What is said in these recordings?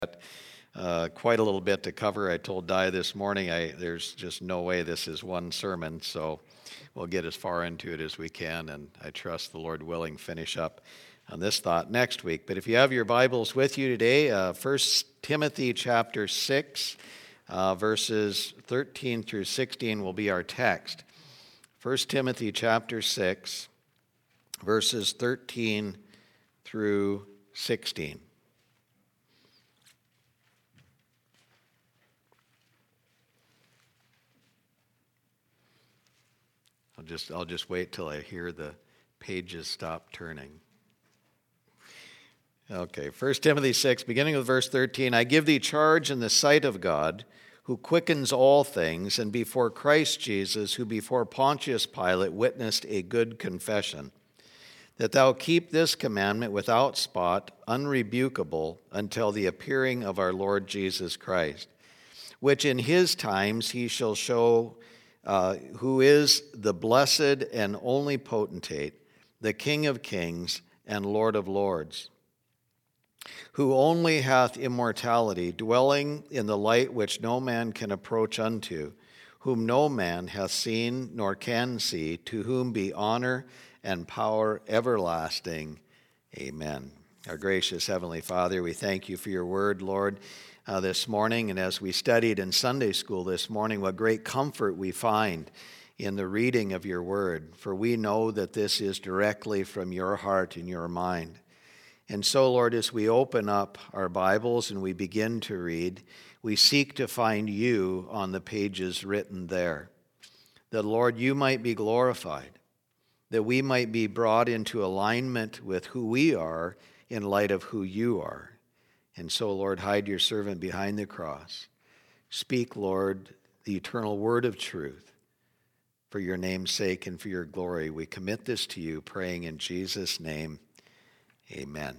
Quite a little bit to cover. I told Di this morning there's just no way this is one sermon, so we'll get as far into it as we can, and I trust the Lord willing finish up on this thought next week. But if you have your Bibles with you today, 1 Timothy chapter 6, verses 13 through 16 will be our text. 1 Timothy chapter 6, verses 13 through 16. I'll just wait till I hear the pages stop turning. Okay, 1 Timothy 6, beginning with verse 13. I give thee charge in the sight of God, who quickens all things, and before Christ Jesus, who before Pontius Pilate witnessed a good confession, that thou keep this commandment without spot, unrebukable, until the appearing of our Lord Jesus Christ, which in his times he shall show who is the blessed and only potentate, the King of kings and Lord of lords, who only hath immortality, dwelling in the light which no man can approach unto, whom no man hath seen nor can see, to whom be honor and power everlasting. Amen. Our gracious Heavenly Father, we thank you for your word, Lord, this morning. And as we studied in Sunday school this morning, what great comfort we find in the reading of your word. For we know that this is directly from your heart and your mind. And so, Lord, as we open up our Bibles and we begin to read, we seek to find you on the pages written there. That, Lord, you might be glorified, that we might be brought into alignment with who we are in light of who you are. And so, Lord, hide your servant behind the cross. Speak, Lord, the eternal word of truth. For your name's sake and for your glory, we commit this to you, praying in Jesus' name. Amen.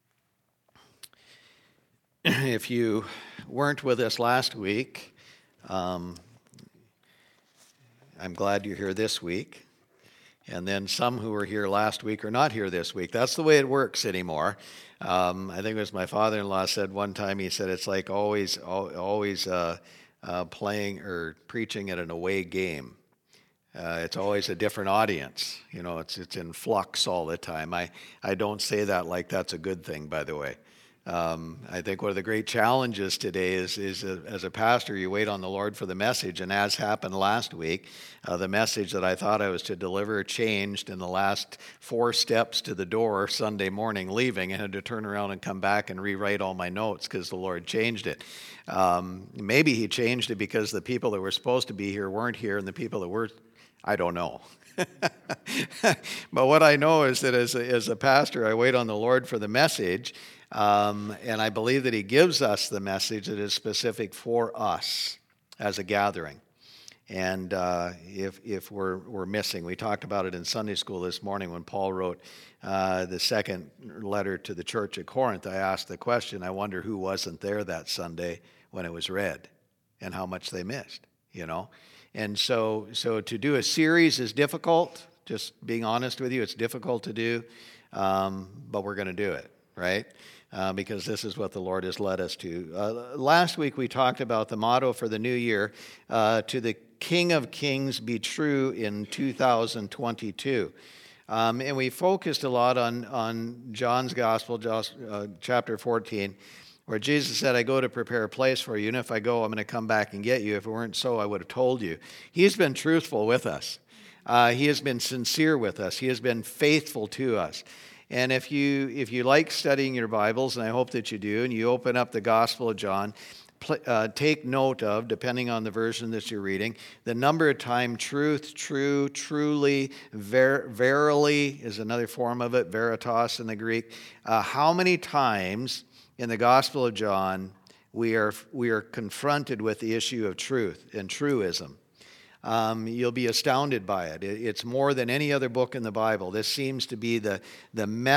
If you weren't with us last week, I'm glad you're here this week. And then some who were here last week are not here this week. That's the way it works anymore. I think it was my father-in-law said one time, he said, it's like always playing or preaching at an away game. It's always a different audience. You know, it's in flux all the time. I don't say that like that's a good thing, by the way. I think one of the great challenges today is as a pastor, you wait on the Lord for the message. And as happened last week, the message that I thought I was to deliver changed in the last 4 steps to the door Sunday morning leaving, and had to turn around and come back and rewrite all my notes because the Lord changed it. Maybe he changed it because the people that were supposed to be here weren't here, and the people that were, I don't know. But what I know is that as a pastor, I wait on the Lord for the message. And I believe that he gives us the message that is specific for us as a gathering. And if we're missing, we talked about it in Sunday school this morning when Paul wrote the second letter to the church at Corinth. I asked the question, I wonder who wasn't there that Sunday when it was read and how much they missed, you know. And so to do a series is difficult. Just being honest with you, it's difficult to do, but we're going to do it, right? Because this is what the Lord has led us to. Last week we talked about the motto for the new year, to the King of Kings be true in 2022. And we focused a lot on John's Gospel, chapter 14, where Jesus said, I go to prepare a place for you, and if I go, I'm going to come back and get you. If it weren't so, I would have told you. He's been truthful with us. He has been sincere with us. He has been faithful to us. And if you like studying your Bibles, and I hope that you do, and you open up the Gospel of John, take note of, depending on the version that you're reading, the number of times truth, true, truly, verily is another form of it, veritas in the Greek. How many times in the Gospel of John we are confronted with the issue of truth and truism. You'll be astounded by it. It's more than any other book in the Bible. This seems to be the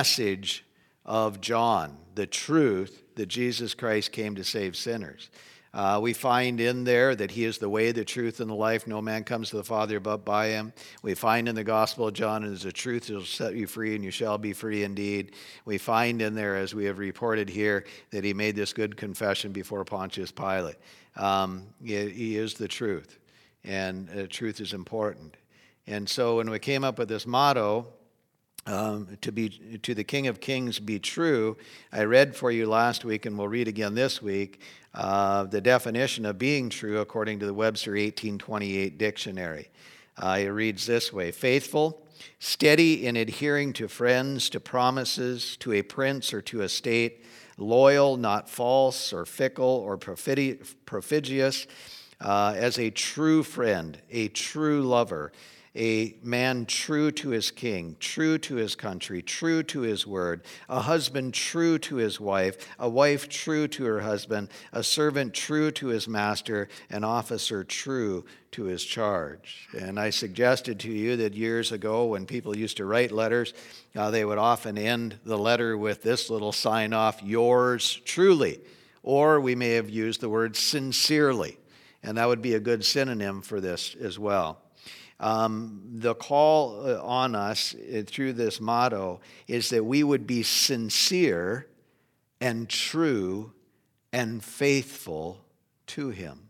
message of John, the truth that Jesus Christ came to save sinners. We find in there that he is the way, the truth, and the life. No man comes to the Father but by him. We find in the Gospel of John, it is the truth that will set you free, and you shall be free indeed. We find in there, as we have reported here, that he made this good confession before Pontius Pilate. He is the truth, and truth is important. And so when we came up with this motto, to the King of Kings be true, I read for you last week, and we'll read again this week, the definition of being true according to the Webster 1828 dictionary. It reads this way: faithful, steady in adhering to friends, to promises, to a prince or to a state, loyal, not false or fickle or perfidious, as a true friend, a true lover, a man true to his king, true to his country, true to his word, a husband true to his wife, a wife true to her husband, a servant true to his master, an officer true to his charge. And I suggested to you that years ago, when people used to write letters, they would often end the letter with this little sign off, yours truly. Or we may have used the word sincerely, and that would be a good synonym for this as well. The call on us through this motto is that we would be sincere and true and faithful to him.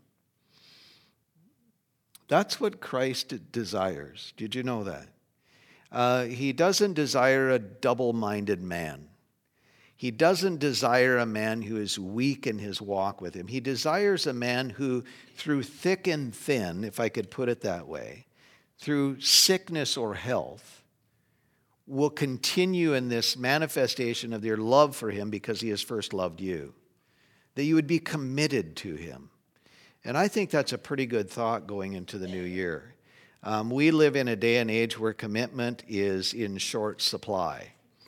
That's what Christ desires. Did you know that? He doesn't desire a double-minded man. He doesn't desire a man who is weak in his walk with him. He desires a man who, through thick and thin, if I could put it that way, through sickness or health, will continue in this manifestation of your love for him because he has first loved you. That you would be committed to him. And I think that's a pretty good thought going into the new year. We live in a day and age where commitment is in short supply.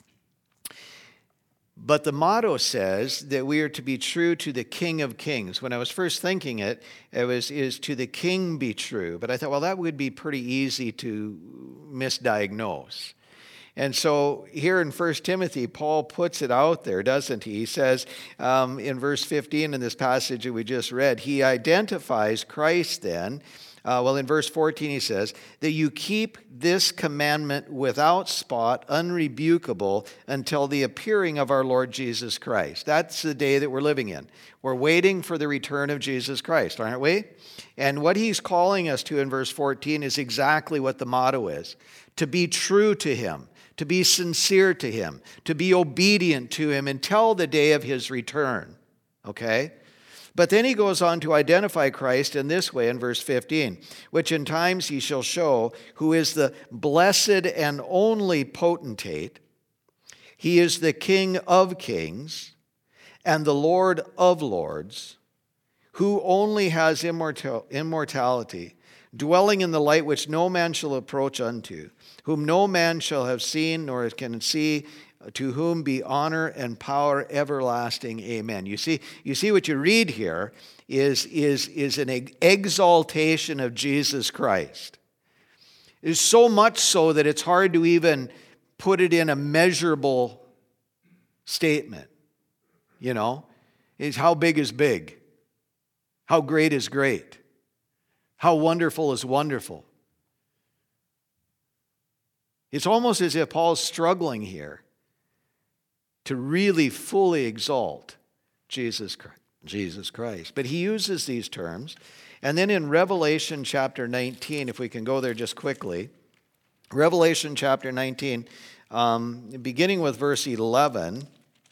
But the motto says that we are to be true to the King of Kings. When I was first thinking is to the King be true. But I thought, well, that would be pretty easy to misdiagnose. And so here in 1 Timothy, Paul puts it out there, doesn't he? He says in verse 15 in this passage that we just read, he identifies Christ then. In verse 14 he says, that you keep this commandment without spot, unrebukable, until the appearing of our Lord Jesus Christ. That's the day that we're living in. We're waiting for the return of Jesus Christ, aren't we? And what he's calling us to in verse 14 is exactly what the motto is. To be true to him, to be sincere to him, to be obedient to him until the day of his return. Okay? But then he goes on to identify Christ in this way in verse 15, which in times he shall show who is the blessed and only potentate. He is the King of kings and the Lord of lords, who only has immortality, dwelling in the light which no man shall approach unto, whom no man shall have seen nor can see, to whom be honor and power everlasting. Amen. You see what you read here is an exaltation of Jesus Christ. It is so much so that it's hard to even put it in a measurable statement. You know, it's how big is big, how great is great, how wonderful is wonderful. It's almost as if Paul's struggling here to really fully exalt Jesus Christ. But he uses these terms. And then in Revelation chapter 19, if we can go there just quickly, Revelation chapter 19, beginning with verse 11,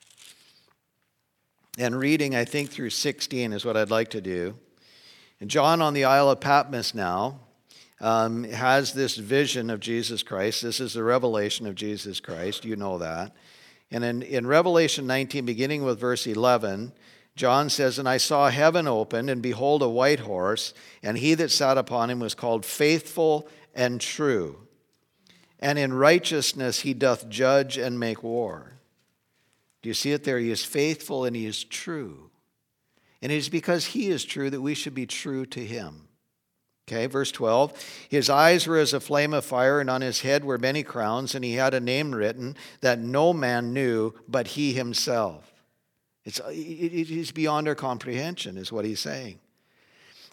and reading, I think, through 16 is what I'd like to do. And John on the Isle of Patmos now has this vision of Jesus Christ. This is the revelation of Jesus Christ. You know that. And in Revelation 19, beginning with verse 11, John says, and I saw heaven opened, and behold, a white horse, and he that sat upon him was called Faithful and True. And in righteousness he doth judge and make war. Do you see it there? He is faithful and he is true. And it is because he is true that we should be true to him. Okay, verse 12, his eyes were as a flame of fire, and on his head were many crowns, and he had a name written that no man knew but he himself. It is beyond our comprehension, is what he's saying.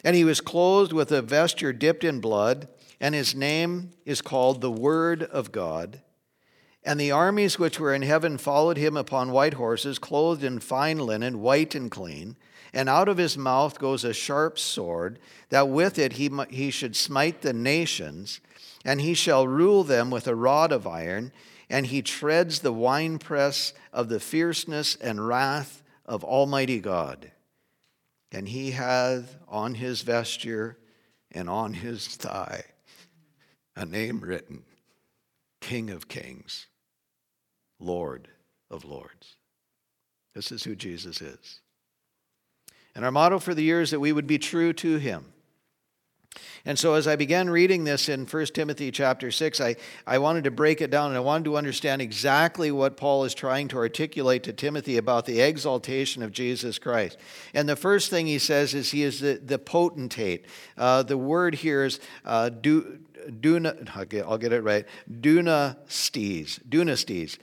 And he was clothed with a vesture dipped in blood, and his name is called the Word of God. And the armies which were in heaven followed him upon white horses, clothed in fine linen, white and clean. And out of his mouth goes a sharp sword, that with it he should smite the nations, and he shall rule them with a rod of iron, and he treads the winepress of the fierceness and wrath of Almighty God. And he hath on his vesture and on his thigh a name written, King of Kings, Lord of Lords. This is who Jesus is. And our motto for the year is that we would be true to him. And so as I began reading this in 1 Timothy chapter 6, I wanted to break it down, and I wanted to understand exactly what Paul is trying to articulate to Timothy about the exaltation of Jesus Christ. And the first thing he says is he is the potentate. The word here is I'll get it right, dunastes.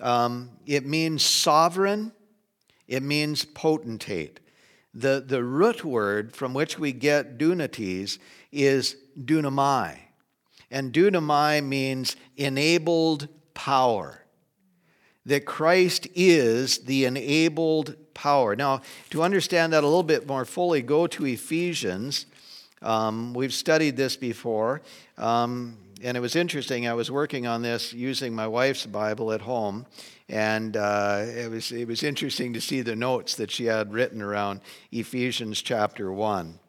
It means sovereign. It means potentate. The root word from which we get dunates is dunamai. And dunamai means enabled power. That Christ is the enabled power. Now, to understand that a little bit more fully, go to Ephesians. We've studied this before. And it was interesting. I was working on this using my wife's Bible at home. And it was interesting to see the notes that she had written around Ephesians chapter 1.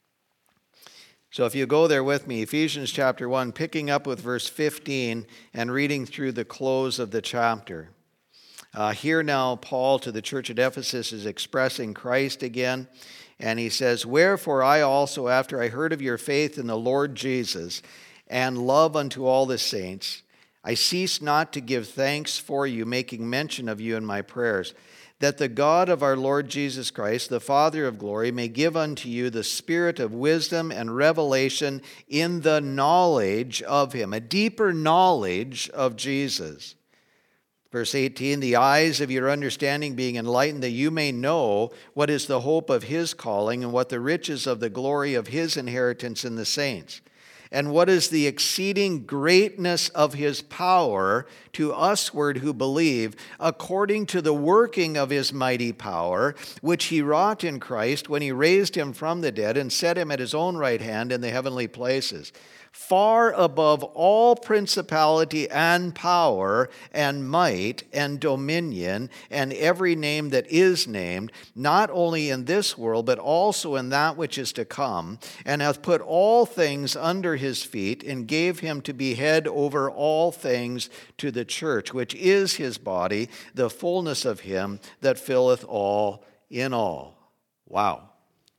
So if you go there with me, Ephesians chapter 1, picking up with verse 15 and reading through the close of the chapter. Here now Paul to the church at Ephesus is expressing Christ again. And he says, "Wherefore I also, after I heard of your faith in the Lord Jesus and love unto all the saints, I cease not to give thanks for you, making mention of you in my prayers, that the God of our Lord Jesus Christ, the Father of glory, may give unto you the spirit of wisdom and revelation in the knowledge of him," a deeper knowledge of Jesus. Verse 18, "The eyes of your understanding being enlightened, that you may know what is the hope of his calling, and what the riches of the glory of his inheritance in the saints, and what is the exceeding greatness of his power to usward who believe, according to the working of his mighty power, which he wrought in Christ when he raised him from the dead and set him at his own right hand in the heavenly places, far above all principality and power and might and dominion and every name that is named, not only in this world, but also in that which is to come, and hath put all things under his feet, and gave him to be head over all things to the church, which is his body, the fullness of him that filleth all in all." Wow.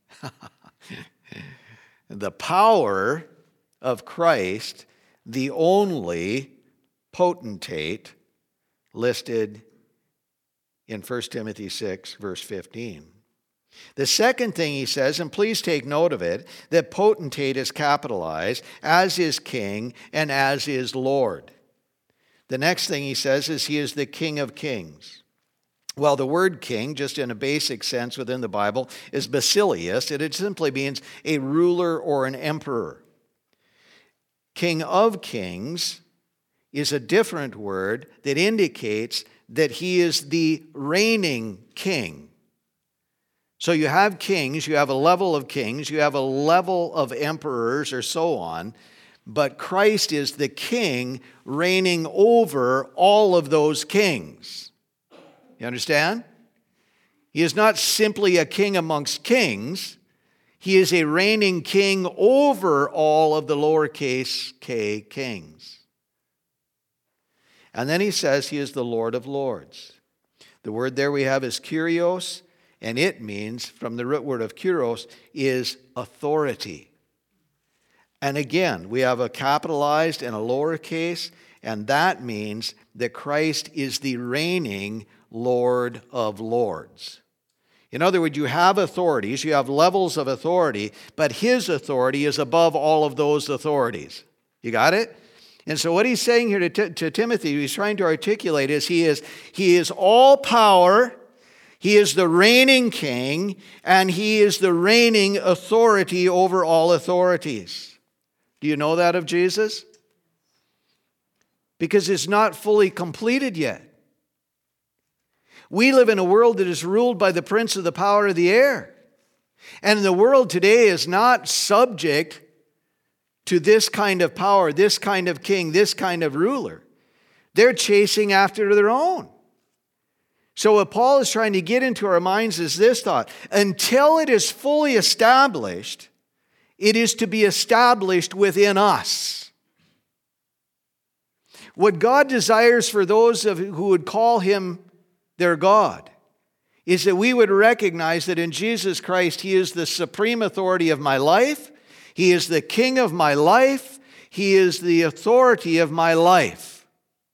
The power of Christ, the only potentate listed in 1 Timothy 6, verse 15. The second thing he says, and please take note of it, that potentate is capitalized, as is king and as is Lord. The next thing he says is he is the King of Kings. Well, the word king, just in a basic sense within the Bible, is basileus. It simply means a ruler or an emperor. King of Kings is a different word that indicates that he is the reigning king. So you have kings, you have a level of kings, you have a level of emperors or so on, but Christ is the king reigning over all of those kings. You understand? He is not simply a king amongst kings. He is a reigning king over all of the lowercase k kings. And then he says he is the Lord of Lords. The word there we have is kurios, and it means, from the root word of kuros, is authority. And again, we have a capitalized and a lowercase, and that means that Christ is the reigning Lord of Lords. In other words, you have authorities, you have levels of authority, but his authority is above all of those authorities. You got it? And so what he's saying here to Timothy, he's trying to articulate is he is all power, He is the reigning king, and he is the reigning authority over all authorities. Do you know that of Jesus? Because it's not fully completed yet. We live in a world that is ruled by the prince of the power of the air. And the world today is not subject to this kind of power, this kind of king, this kind of ruler. They're chasing after their own. So what Paul is trying to get into our minds is this thought: until it is fully established, it is to be established within us. What God desires for those who would call him their God is that we would recognize that in Jesus Christ, he is the supreme authority of my life. He is the king of my life. He is the authority of my life.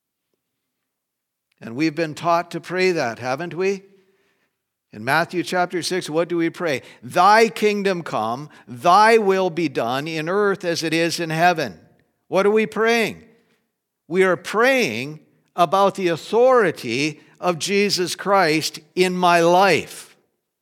And we've been taught to pray that, haven't we? In Matthew chapter 6, what do we pray? Thy kingdom come, thy will be done in earth as it is in heaven. What are we praying? We are praying about the authority of Jesus Christ in my life.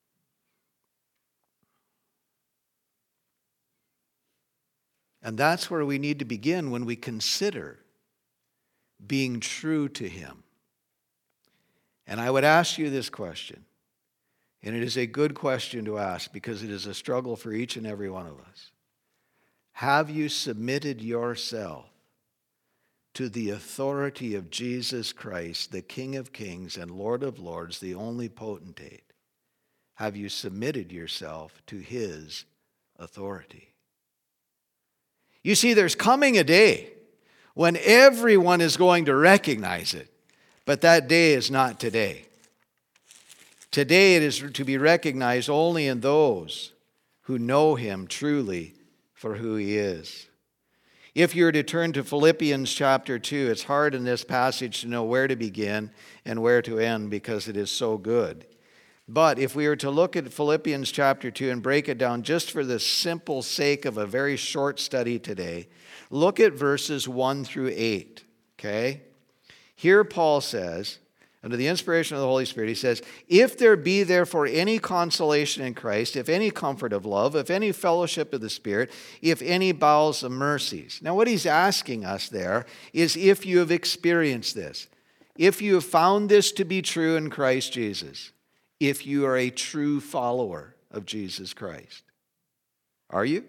And that's where we need to begin when we consider being true to him. And I would ask you this question, and it is a good question to ask because it is a struggle for each and every one of us. Have you submitted yourself to the authority of Jesus Christ, the King of Kings and Lord of Lords, the only potentate? Have you submitted yourself to his authority? You see, there's coming a day when everyone is going to recognize it, but that day is not today. Today it is to be recognized only in those who know him truly for who he is. If you were to turn to Philippians chapter 2, it's hard in this passage to know where to begin and where to end because it is so good. But if we were to look at Philippians chapter 2 and break it down just for the simple sake of a very short study today, look at verses 1 through 8, okay? Here Paul says, under the inspiration of the Holy Spirit, he says, if there be therefore any consolation in Christ, if any comfort of love, if any fellowship of the Spirit, if any bowels of mercies. Now what he's asking us there is if you have experienced this, if you have found this to be true in Christ Jesus, if you are a true follower of Jesus Christ. Are you?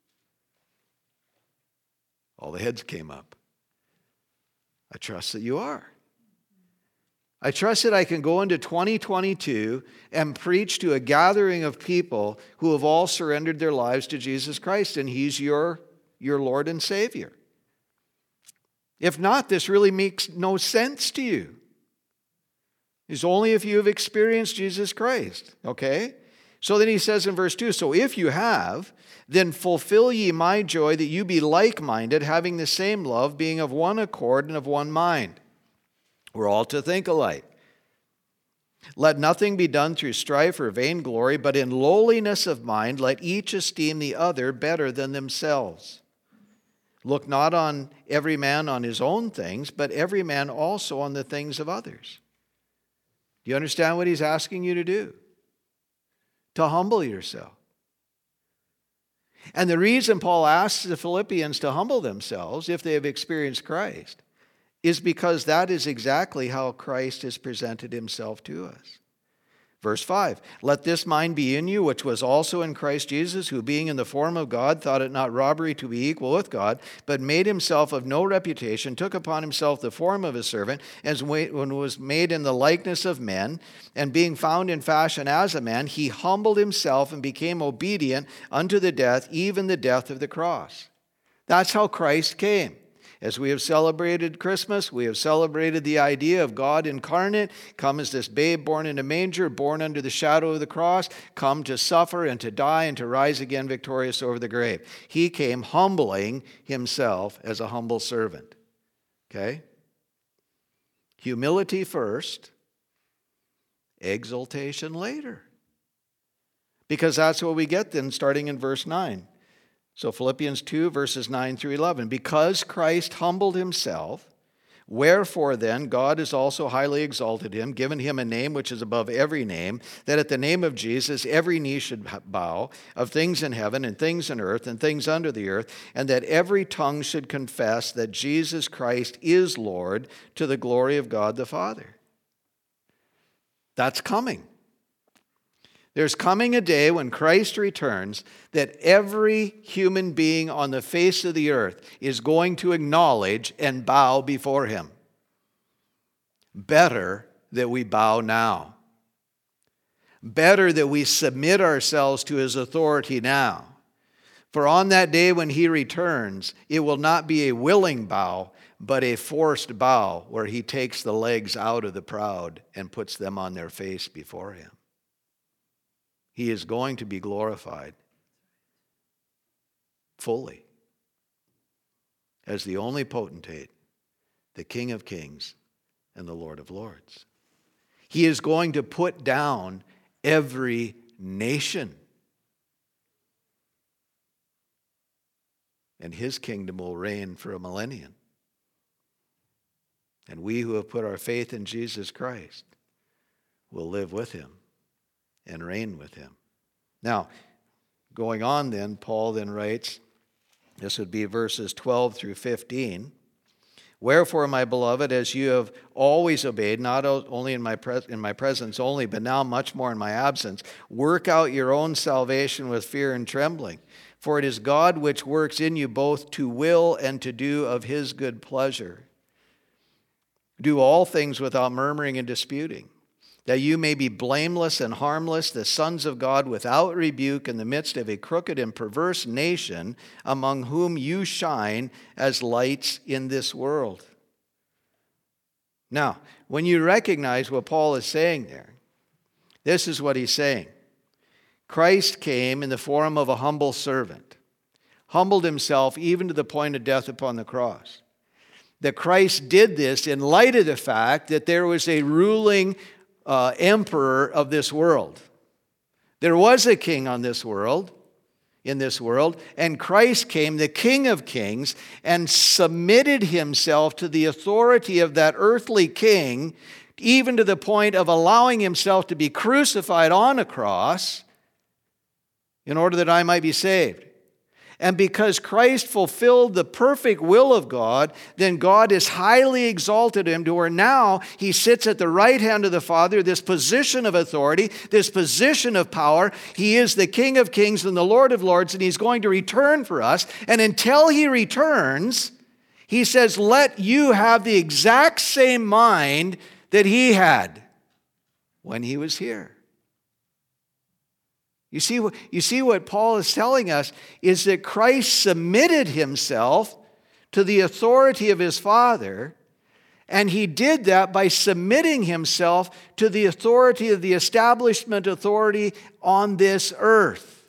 All the heads came up. I trust that you are. I trust that I can go into 2022 and preach to a gathering of people who have all surrendered their lives to Jesus Christ, and he's your Lord and Savior. If not, this really makes no sense to you. It's only if you have experienced Jesus Christ, okay? So then he says in verse 2, so if you have, then fulfill ye my joy, that you be like-minded, having the same love, being of one accord and of one mind. We're all to think alike. Let nothing be done through strife or vainglory, but in lowliness of mind let each esteem the other better than themselves. Look not on every man on his own things, but every man also on the things of others. Do you understand what he's asking you to do? To humble yourself. And the reason Paul asks the Philippians to humble themselves, if they have experienced Christ, is because that is exactly how Christ has presented himself to us. Verse 5, let this mind be in you, which was also in Christ Jesus, who being in the form of God, thought it not robbery to be equal with God, but made himself of no reputation, took upon himself the form of a servant, and when was made in the likeness of men, and being found in fashion as a man, he humbled himself and became obedient unto the death, even the death of the cross. That's how Christ came. As we have celebrated Christmas, we have celebrated the idea of God incarnate, come as this babe born in a manger, born under the shadow of the cross, come to suffer and to die and to rise again victorious over the grave. He came humbling himself as a humble servant. Okay? Humility first, exaltation later. Because that's what we get then starting in verse 9. So Philippians 2, verses 9 through 11. Because Christ humbled himself Wherefore then God has also highly exalted him, given him a name which is above every name, that at the name of Jesus every knee should bow, of things in heaven and things in earth and things under the earth, and that every tongue should confess that Jesus Christ is Lord, to the glory of God the Father. That's coming. There's coming a day when Christ returns that every human being on the face of the earth is going to acknowledge and bow before him. Better that we bow now. Better that we submit ourselves to his authority now. For on that day when he returns, it will not be a willing bow, but a forced bow, where he takes the legs out of the proud and puts them on their face before him. He is going to be glorified fully as the only potentate, the King of Kings and the Lord of Lords. He is going to put down every nation. And his kingdom will reign for a millennium. And we who have put our faith in Jesus Christ will live with him and reign with him. Now, going on then, Paul then writes, this would be verses 12 through 15. Wherefore, my beloved, as you have always obeyed, not only in my presence only, but now much more in my absence, work out your own salvation with fear and trembling. For it is God which works in you both to will and to do of his good pleasure. Do all things without murmuring and disputing, that you may be blameless and harmless, the sons of God without rebuke in the midst of a crooked and perverse nation, among whom you shine as lights in this world. Now, when you recognize what Paul is saying there, this is what he's saying. Christ came in the form of a humble servant, humbled himself even to the point of death upon the cross. That Christ did this in light of the fact that there was a ruling emperor of this world. There was a king in this world, and Christ came, the King of Kings, and submitted himself to the authority of that earthly king, even to the point of allowing himself to be crucified on a cross in order that I might be saved. And because Christ fulfilled the perfect will of God, then God has highly exalted him to where now he sits at the right hand of the Father, this position of authority, this position of power. He is the King of Kings and the Lord of Lords, and he's going to return for us. And until he returns, he says, let you have the exact same mind that he had when he was here. You see what Paul is telling us is that Christ submitted himself to the authority of his Father, and he did that by submitting himself to the authority of the establishment authority on this earth.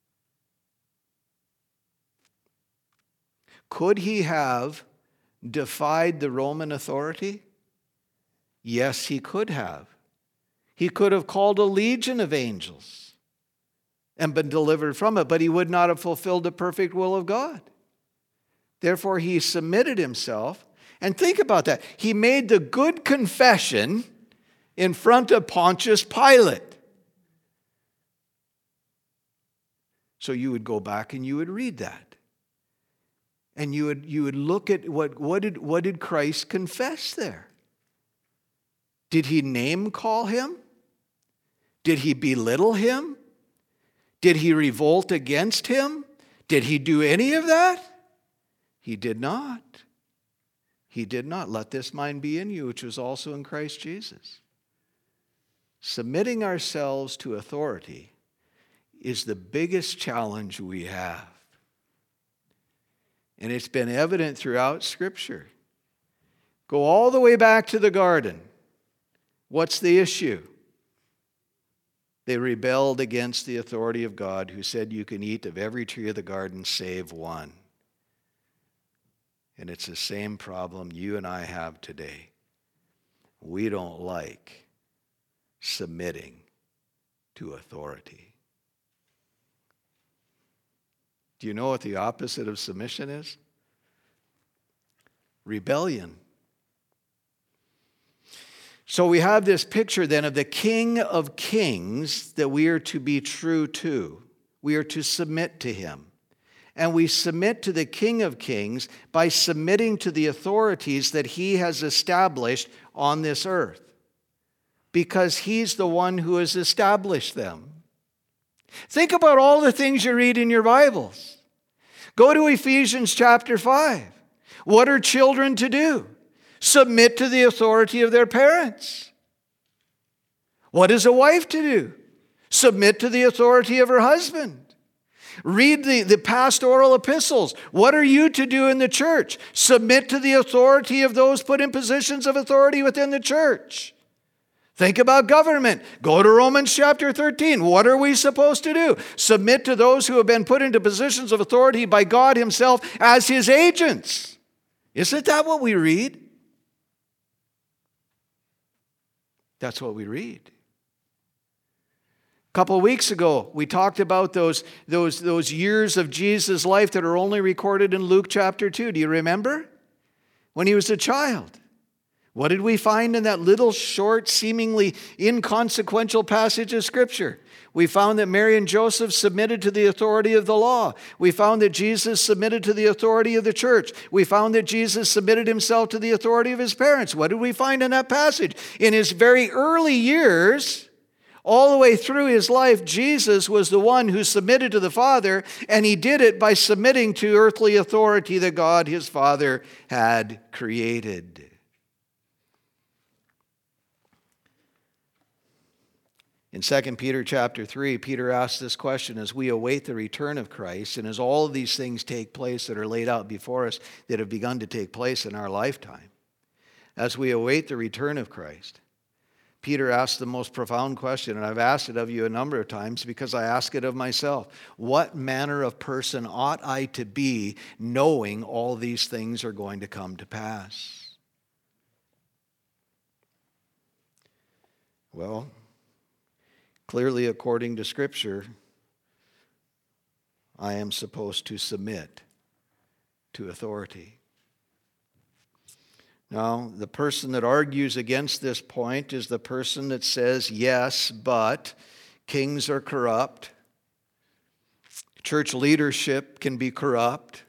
Could he have defied the Roman authority? Yes, he could have. He could have called a legion of angels and been delivered from it, but he would not have fulfilled the perfect will of God. Therefore, he submitted himself. And think about that. He made the good confession in front of Pontius Pilate. So you would go back and you would read that. And you would look at what did Christ confess there? Did he name call him? Did he belittle him? Did he revolt against him? Did he do any of that? He did not. He did not. Let this mind be in you, which was also in Christ Jesus. Submitting ourselves to authority is the biggest challenge we have. And it's been evident throughout Scripture. Go all the way back to the garden. What's the issue? They rebelled against the authority of God, who said you can eat of every tree of the garden save one. And it's the same problem you and I have today. We don't like submitting to authority. Do you know what the opposite of submission is? Rebellion. So we have this picture then of the King of Kings that we are to be true to. We are to submit to him. And we submit to the King of Kings by submitting to the authorities that he has established on this earth, because he's the one who has established them. Think about all the things you read in your Bibles. Go to Ephesians chapter 5. What are children to do? Submit to the authority of their parents. What is a wife to do? Submit to the authority of her husband. Read the pastoral epistles. What are you to do in the church? Submit to the authority of those put in positions of authority within the church. Think about government. Go to Romans chapter 13. What are we supposed to do? Submit to those who have been put into positions of authority by God himself as his agents. Isn't that what we read? That's what we read. A couple of weeks ago, we talked about those years of Jesus' life that are only recorded in Luke chapter 2. Do you remember? When he was a child. What did we find in that little short, seemingly inconsequential passage of Scripture? We found that Mary and Joseph submitted to the authority of the law. We found that Jesus submitted to the authority of the church. We found that Jesus submitted himself to the authority of his parents. What did we find in that passage? In his very early years, all the way through his life, Jesus was the one who submitted to the Father, and he did it by submitting to earthly authority that God, his Father, had created. In 2 Peter chapter 3, Peter asks this question as we await the return of Christ, and as all of these things take place that are laid out before us that have begun to take place in our lifetime. As we await the return of Christ, Peter asks the most profound question, and I've asked it of you a number of times because I ask it of myself. What manner of person ought I to be knowing all these things are going to come to pass? Well, clearly, according to Scripture, I am supposed to submit to authority. Now, the person that argues against this point is the person that says, yes, but kings are corrupt. Church leadership can be corrupt.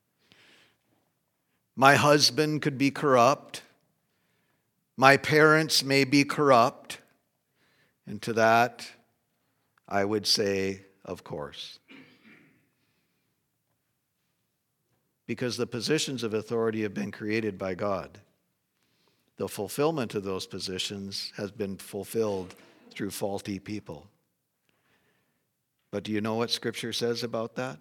My husband could be corrupt. My parents may be corrupt. And to that, I would say, of course. Because the positions of authority have been created by God. The fulfillment of those positions has been fulfilled through faulty people. But do you know what Scripture says about that?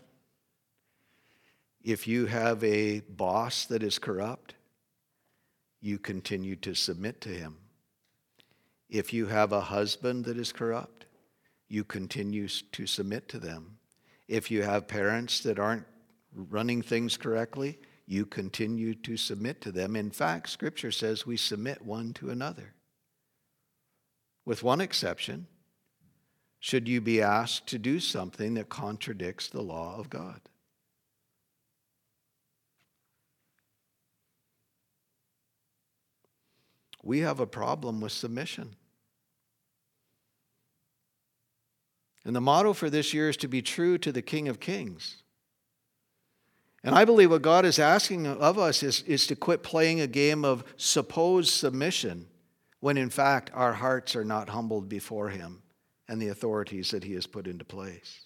If you have a boss that is corrupt, you continue to submit to him. If you have a husband that is corrupt, you continue to submit to them. If you have parents that aren't running things correctly, you continue to submit to them. In fact, Scripture says we submit one to another. With one exception, should you be asked to do something that contradicts the law of God. We have a problem with submission. And the motto for this year is to be true to the King of Kings. And I believe what God is asking of us is to quit playing a game of supposed submission when in fact our hearts are not humbled before him and the authorities that he has put into place.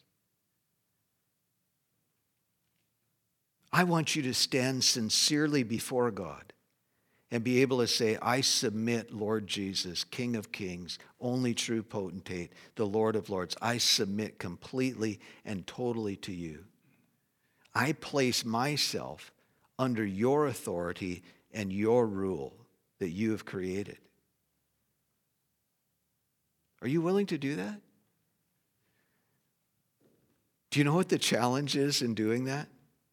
I want you to stand sincerely before God and be able to say, I submit, Lord Jesus, King of Kings, only true potentate, the Lord of Lords. I submit completely and totally to you. I place myself under your authority and your rule that you have created. Are you willing to do that? Do you know what the challenge is in doing that?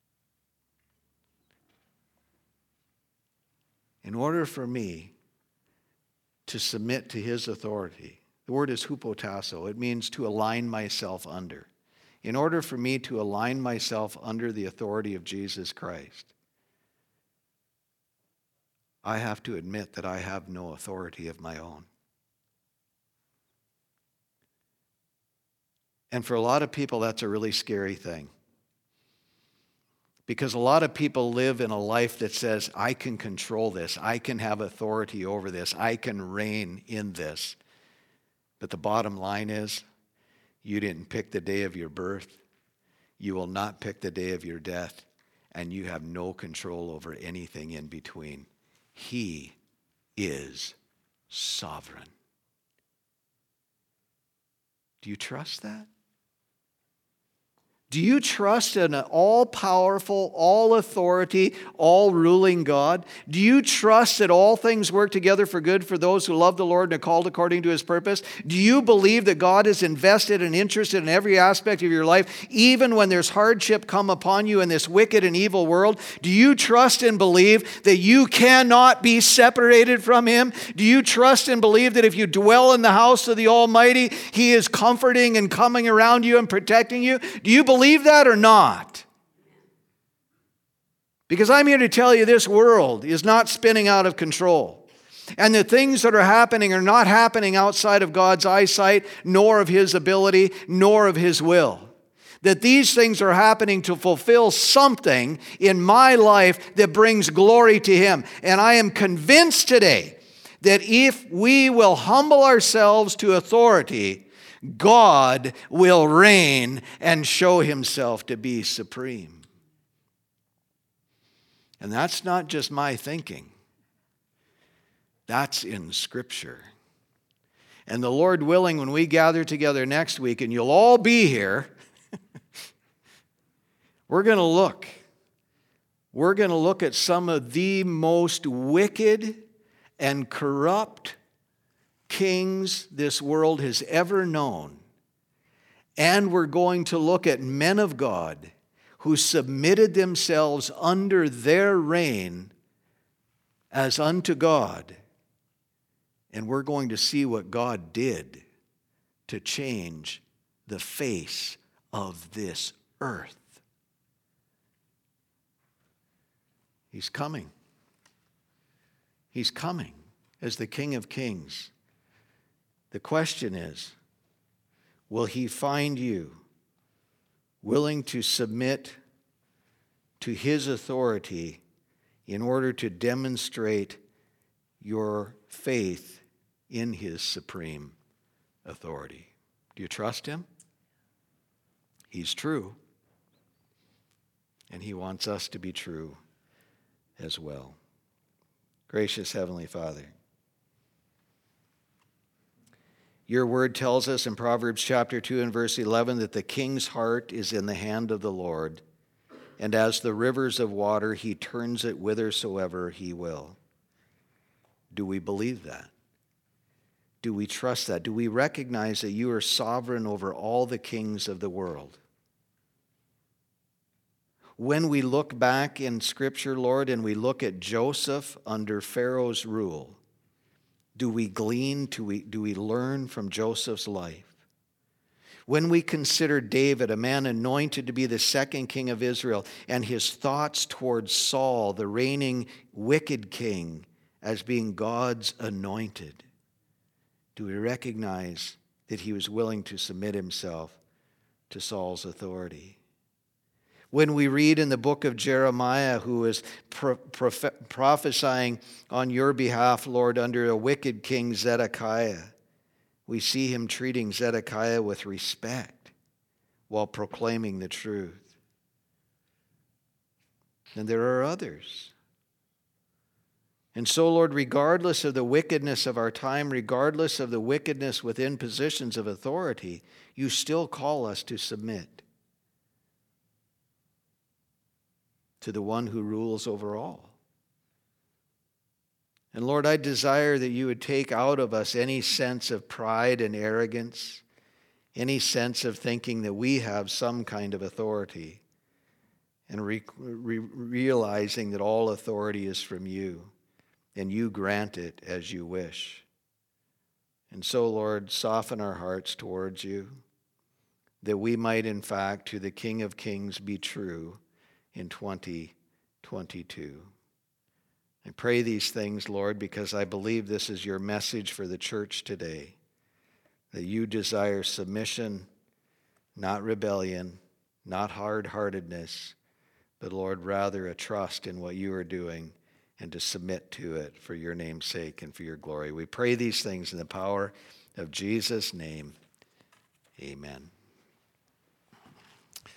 In order for me to submit to his authority, the word is hupotasso. It means to align myself under. In order for me to align myself under the authority of Jesus Christ, I have to admit that I have no authority of my own. And for a lot of people, that's a really scary thing. Because a lot of people live in a life that says, I can control this. I can have authority over this. I can reign in this. But the bottom line is, you didn't pick the day of your birth. You will not pick the day of your death. And you have no control over anything in between. He is sovereign. Do you trust that? Do you trust in an all-powerful, all-authority, all-ruling God? Do you trust that all things work together for good for those who love the Lord and are called according to His purpose? Do you believe that God is invested and interested in every aspect of your life, even when there's hardship come upon you in this wicked and evil world? Do you trust and believe that you cannot be separated from Him? Do you trust and believe that if you dwell in the house of the Almighty, He is comforting and coming around you and protecting you? Do you believe that or not? Because I'm here to tell you this world is not spinning out of control. And the things that are happening are not happening outside of God's eyesight, nor of His ability, nor of His will. That these things are happening to fulfill something in my life that brings glory to Him. And I am convinced today that if we will humble ourselves to authority, God will reign and show Himself to be supreme. And that's not just my thinking. That's in Scripture. And the Lord willing, when we gather together next week, and you'll all be here, we're going to look. We're going to look at some of the most wicked and corrupt kings this world has ever known. And we're going to look at men of God who submitted themselves under their reign as unto God. And we're going to see what God did to change the face of this earth. He's coming. He's coming as the King of Kings. The question is, will He find you willing to submit to His authority in order to demonstrate your faith in His supreme authority? Do you trust Him? He's true, and He wants us to be true as well. Gracious Heavenly Father, Your word tells us in Proverbs chapter 2 and verse 11 that the king's heart is in the hand of the Lord, and as the rivers of water, He turns it whithersoever He will. Do we believe that? Do we trust that? Do we recognize that You are sovereign over all the kings of the world? When we look back in Scripture, Lord, and we look at Joseph under Pharaoh's rule, do we glean, do we learn from Joseph's life? When we consider David, a man anointed to be the second king of Israel, and his thoughts towards Saul, the reigning wicked king, as being God's anointed, do we recognize that he was willing to submit himself to Saul's authority? When we read in the book of Jeremiah, who is prophesying on Your behalf, Lord, under a wicked king Zedekiah, we see him treating Zedekiah with respect while proclaiming the truth. And there are others. And so, Lord, regardless of the wickedness of our time, regardless of the wickedness within positions of authority, You still call us to submit to the one who rules over all. And Lord, I desire that You would take out of us any sense of pride and arrogance, any sense of thinking that we have some kind of authority, and realizing that all authority is from You, and You grant it as You wish. And so, Lord, soften our hearts towards You, that we might, in fact, to the King of Kings be true in 2022. I pray these things, Lord, because I believe this is your message for the church today, that you desire submission, not rebellion, not hard-heartedness, but, Lord, rather a trust in what you are doing and to submit to it for your name's sake and for your glory. We pray these things in the power of Jesus' name. Amen.